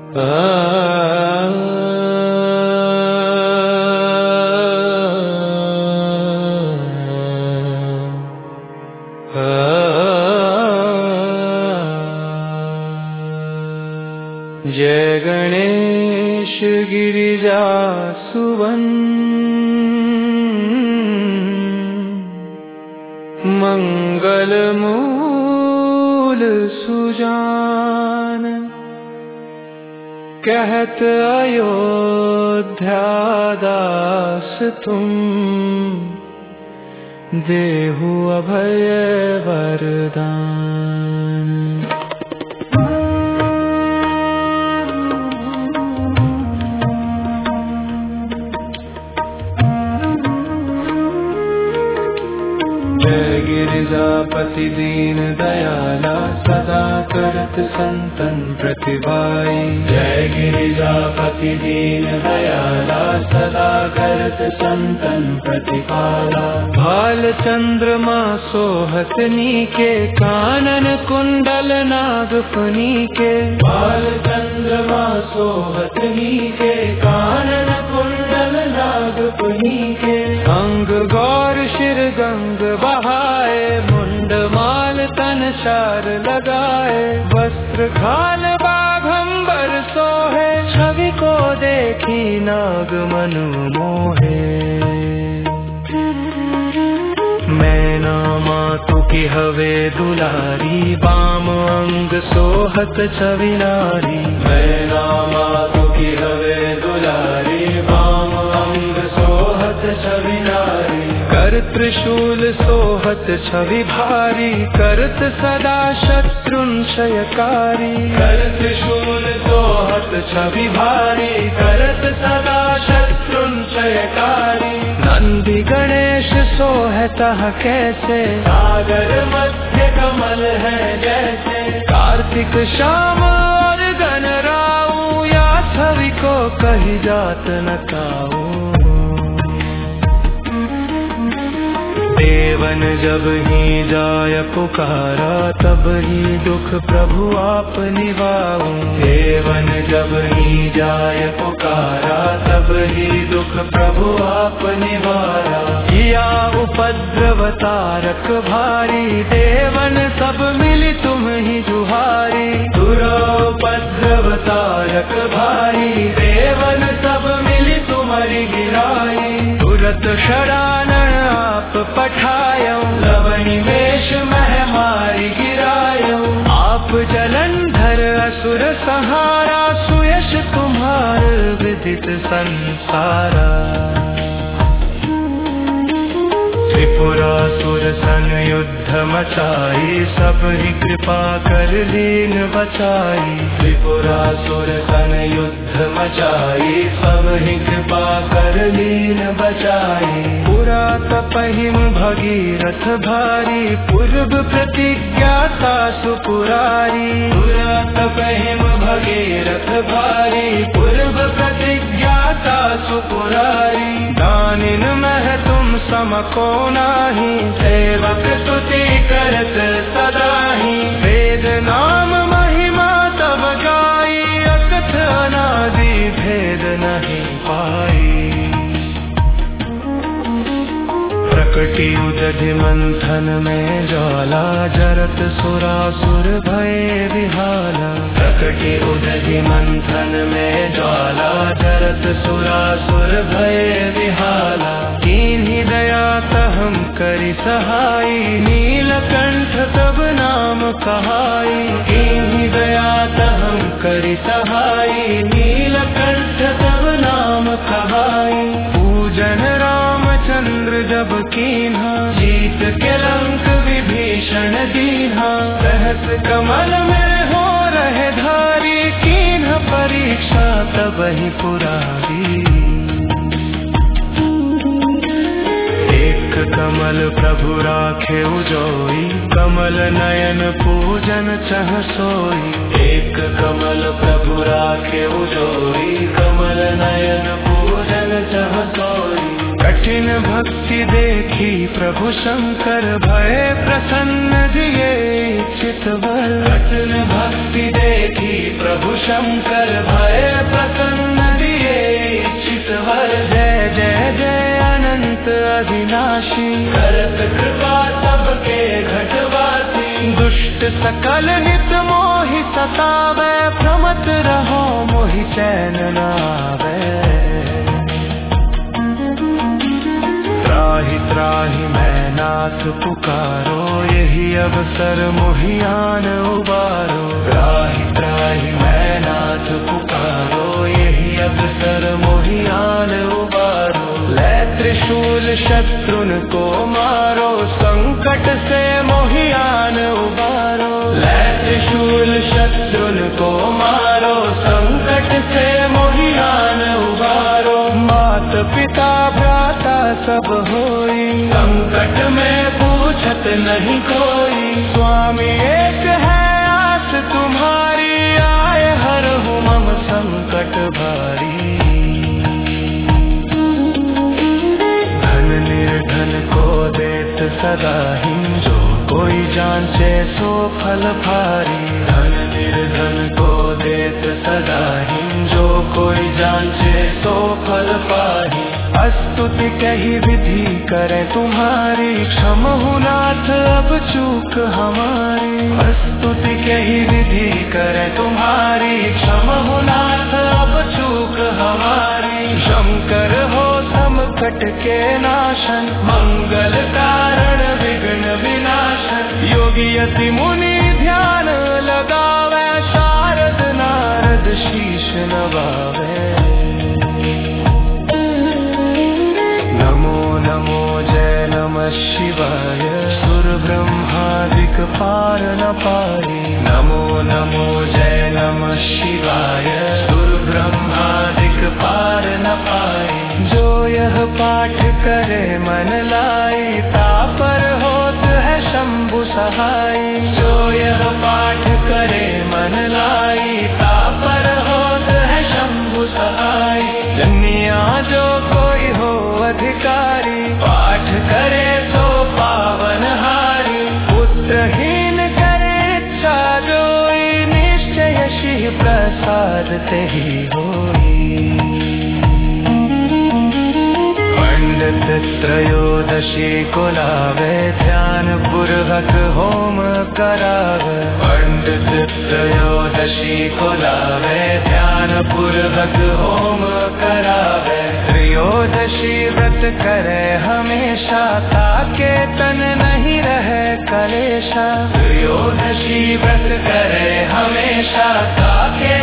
जय गणेश गिरिजा सुवन मंगल मूल सुजान कहत अयोध्या दास तुम देहु अभय वरदान। जय गिरिजापति दीन दयाला सदा करत संतन प्रतिभाई। जय गिरिजापति दीन दयाला सदा करत संतन प्रतिपाला। भाल चंद्रमा सोहत नीके कानन कुंडल नागफनी के। भाल चंद्रमा सोहत नीके कानन कुंडल नागफनी के। अंग गौर शिर गंग बहाए मुंड माल तन शार लगाए। वस्त्र खान बाघंबर सोहे छवि को देखी नाग मनु मोहे। मैना मातु की हवे दुलारी बाम अंग सोहत छवि नारी। मैना मातु की हवे दुलारी बाम अंग सोहत छवि नारी। कर त्रिशूल सोहत छवि भारी करत सदा शत्रुंशयकारी। कर त्रिशूल सोहत छवि भारी करत सदा शत्रुंशयकारी। नंदी गणेश सोहतः कैसे सागर मध्य कमल है जैसे। कार्तिक श्याम और गणराऊ या छवि को कही जात न काऊ। देवन जब ही जाय पुकारा तब ही दुख प्रभु आप निवाऊं। देवन जब ही जाय पुकारा तब ही दुख प्रभु आप निवारा। किया उपद्रव तारक भारी देवन सब मिली तुम ही जुहारी। दुरोपद्रव तारक भारी देवन सब मिली तुम्हारी गिराई। तुरत शरानन आप पठायो लवणी वेश मह मारी गिरायो। आप जलंधर असुर सहारा सुयश तुम्हार विदित संसारा। त्रिपुरासुर सन युद्ध मचाई सब ही कृपा कर लीन बचाई। त्रिपुरासुर सन युद्ध मचाई सब ही कृपा कर लीन बचाई। पुरा तपहिम भगीरथ भारी पूर्व प्रतिज्ञा सासु पुरारी। पुरा तपहिम भगीरथ भारी पूर्व प्रतिज्ञा सासु पुरारी। दानिन मह तुम समको नाही सेवक स्तुति करत सदा ही। वेद नाम महिमा तब गाई अकथ अनादि भेद नहीं पाई। प्रकटी उदधि मंथन में ज्वाला जरत सुरासुर भय विहाला। प्रकटी उदधि मंथन में ज्वाला जरत सुरासुर भय विहाला। कीन्ही दया तहम करि सहाई नीलकंठ तब नाम कहाई। कीन्ही दया तहम करि सहाई नीलकंठ तब नाम कहाई। पूजन रामचंद्र जब कीन्हा जीत के लंक विभीषण दीन्हा। सहस कमल में हो रहे धारी कीन्ह परीक्षा तब ही पुरारी। एक कमल प्रभु राखे उजोई कमल नयन पूजन चह सोई। एक कमल प्रभु राखे उजोई कमल नयन पूजन चह सोई। कठिन भक्ति देखी प्रभु शंकर भय प्रसन्न दिए चित बल। कठिन भक्ति देखी प्रभु शंकर भय प्रसन्न दिए इच्छित वर। जय जय जय अनंत अविनाशी करत कृपा सबके घटवासी। दुष्ट सकल नित मोहि सतावै प्रमत रहो मोहि चैन न आवे। त्राहि त्राहि मैं नाथ पुकारो यही अवसर मोहि आन उबारो। त्राहि त्राहि मैं नाथ पुकारो यही अवसर मोहि आन उबारो। लै त्रिशूल शत्रुन को मारो संकट से मोहि आन उबारो। लै त्रिशूल शत्रुन को मारो संकट से मोहि आन उबारो। मात पिता भ्राता सब होई संकट में पूछत नहीं कोई। स्वामी एक है आस तुम्हारी आए हर हूँ मम संकट भारी। धन निर्धन को देत सदा ही जो कोई जांचे सो फल भारी। धन निर्धन को देत सदा ही जो कोई जांचे सो फल पाही। स्तुति कही विधि करे तुम्हारी क्षमहु नाथ अब चूक हमारी। स्तुति कही विधि करे तुम्हारी क्षमहु नाथ अब चूक हमारी। शंकर हो समकट के नाशन मंगल कारण विघ्न विनाशन। योगी यति मुनि ध्यान लगावे शारद नारद शीश नवावे। शिवाय सुर ब्रह्मादिक पार न पाई। नमो नमो जय नमः शिवाय सुर ब्रह्मादिक पार न पाई। जो यह पाठ करे मन लाई तापर होत है शंभु सहाय। जो यह पाठ करे मन लाई तापर होत है शंभु सहाय। जन्या जो कोई हो अधिकारी पाठ करे तो पावन हारी। पुत्रहीन करे इच्छा जोई निश्चय शिव प्रसाद ते ही होई। पंडित त्रयोदशी को लावे ध्यान पूर्वक होम करावे। पंडित त्रयोदशी को लावे ध्यान पूर्वक होम करावे। त्रयोदशी व्रत करे हमेशा ताके तन नहीं रहे कलेशा। त्रयोदशी व्रत करे हमेशा ताके